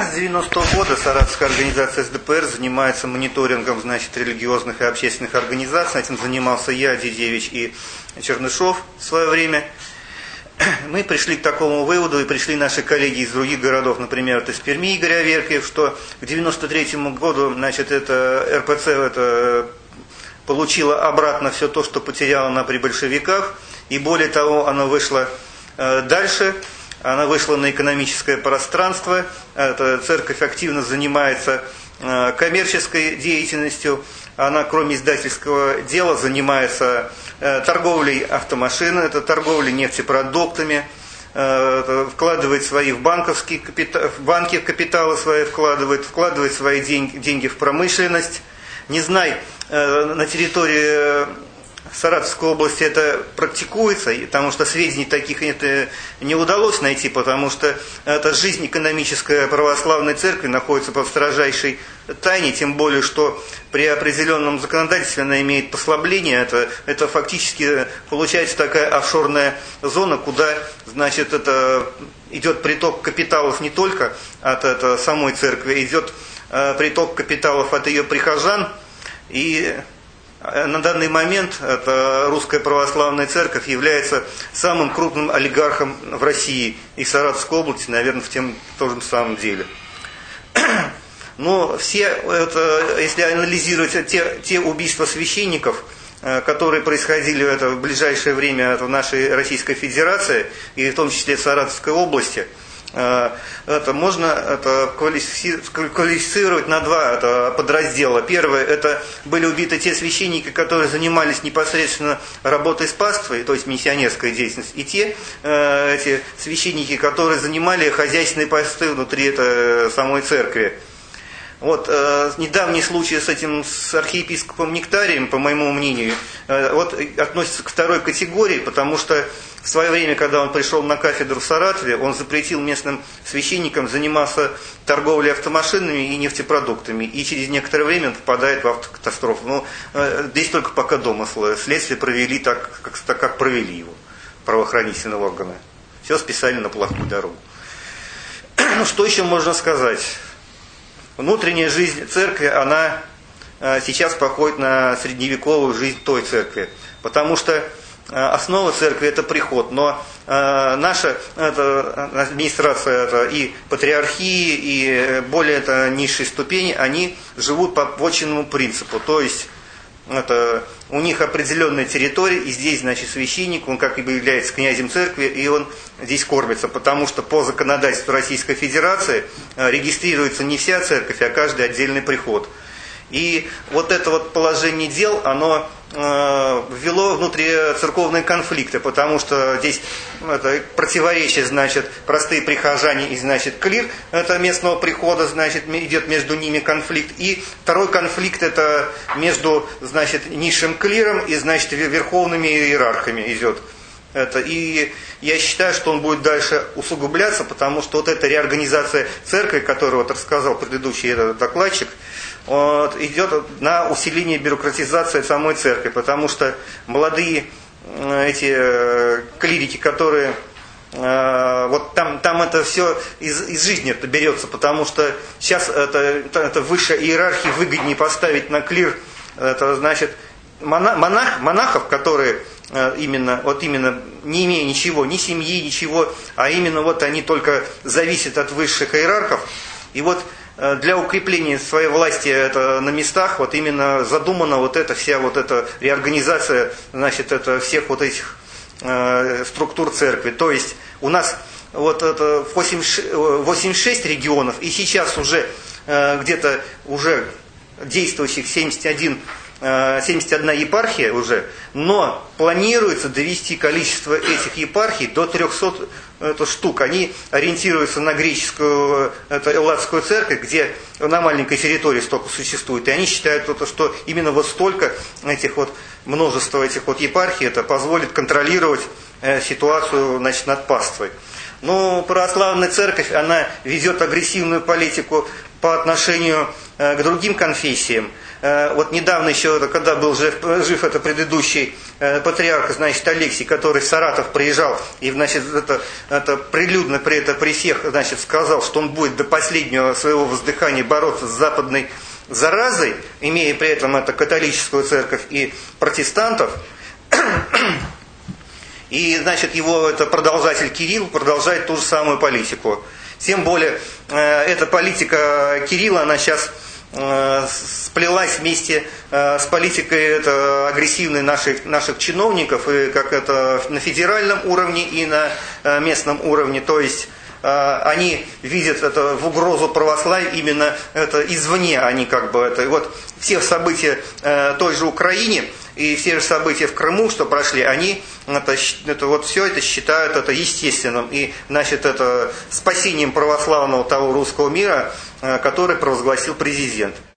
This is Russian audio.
С 90-го года Саратовская организация СДПР занимается мониторингом, религиозных и общественных организаций. Этим занимался я, Дедевич и Чернышов в свое время. Мы пришли к такому выводу, и пришли наши коллеги из других городов, например, из Перми Игорь Аверкиев, что к 93-му году, это РПЦ получила обратно все то, что потеряла она при большевиках, и более того, она вышла дальше. Она вышла на экономическое пространство. Эта церковь активно занимается коммерческой деятельностью. Она, кроме издательского дела, занимается торговлей автомашин, это торговлей нефтепродуктами, вкладывает свои в банковские в банки капиталы свои, вкладывает свои деньги в промышленность. Не знаю, на территории Саратовской области это практикуется, потому что сведений таких это не удалось найти, потому что эта жизнь экономическая православной церкви находится под строжайшей тайне, тем более, что при определенном законодательстве она имеет послабление, это фактически получается такая офшорная зона, куда, это идет приток капиталов не только от самой церкви, идет приток капиталов от ее прихожан, и на данный момент эта Русская Православная Церковь является самым крупным олигархом в России и в Саратовской области, наверное, в том же самом деле. Но если анализировать те убийства священников, которые происходили в ближайшее время в нашей Российской Федерации, и в том числе в Саратовской области, это можно квалифицировать на два подраздела. Первое, это были убиты те священники, которые занимались непосредственно работой с паствой, то есть миссионерской деятельностью, и эти священники, которые занимали хозяйственные посты внутри самой церкви. Недавний случай с архиепископом Нектарием, по моему мнению, относится к второй категории, потому что в свое время, когда он пришел на кафедру в Саратове, он запретил местным священникам заниматься торговлей автомашинами и нефтепродуктами, и через некоторое время он попадает в автокатастрофу. Здесь только пока домыслы. Следствие провели так, как провели его правоохранительные органы. Все списали на плохую дорогу. Что еще можно сказать? Внутренняя жизнь церкви, она сейчас походит на средневековую жизнь той церкви. Потому что основа церкви – это приход. Но наша администрация и патриархии, и более низшей ступени, они живут по вотчинному принципу. То есть у них определенная территория, и здесь, священник, он как бы является князем церкви, и он здесь кормится, потому что по законодательству Российской Федерации регистрируется не вся церковь, а каждый отдельный приход. И это положение дел, оно ввело внутрицерковные конфликты, потому что здесь противоречие, простые прихожане и, клир местного прихода, идет между ними конфликт. И второй конфликт это между, низшим клиром и, верховными иерархами идет. И я считаю, что он будет дальше усугубляться, потому что эта реорганизация церкви, которую рассказал предыдущий докладчик, идет на усиление бюрократизации самой церкви, потому что молодые эти клирики, которые там это все из жизни это берется, потому что сейчас это высшей иерархии выгоднее поставить на клир, монахов, которые именно не имея ничего, ни семьи, ничего, а именно они только зависят от высших иерархов. И для укрепления своей власти на местах именно задумана эта вся эта реорганизация, всех этих структур церкви. То есть у нас 86 регионов, и сейчас уже где-то уже действующих 71 епархия уже, но планируется довести количество этих епархий до 300 штук. Они ориентируются на греческую элладскую церковь, где на маленькой территории столько существует. И они считают, что именно столько множество этих епархий это позволит контролировать ситуацию над паствой. Но православная церковь, она ведет агрессивную политику по отношению к другим конфессиям. вот недавно еще, когда был жив это предыдущий патриарх, значит, Алексий, который в Саратов приезжал и, значит, это прилюдно при всех, значит, сказал, что он будет до последнего своего воздыхания бороться с западной заразой, имея при этом это католическую церковь и протестантов. И, значит, его это продолжатель Кирилл продолжает ту же самую политику. Тем более, эта политика Кирилла, она сейчас сплелась вместе с политикой агрессивной наших чиновников, и как это на федеральном уровне и на местном уровне. То есть они видят это в угрозу православию именно это извне, они как бы это. И вот все события той же Украине и все же события в Крыму, что прошли, они это вот все это считают это естественным и, значит, это спасением православного того русского мира, который провозгласил президент.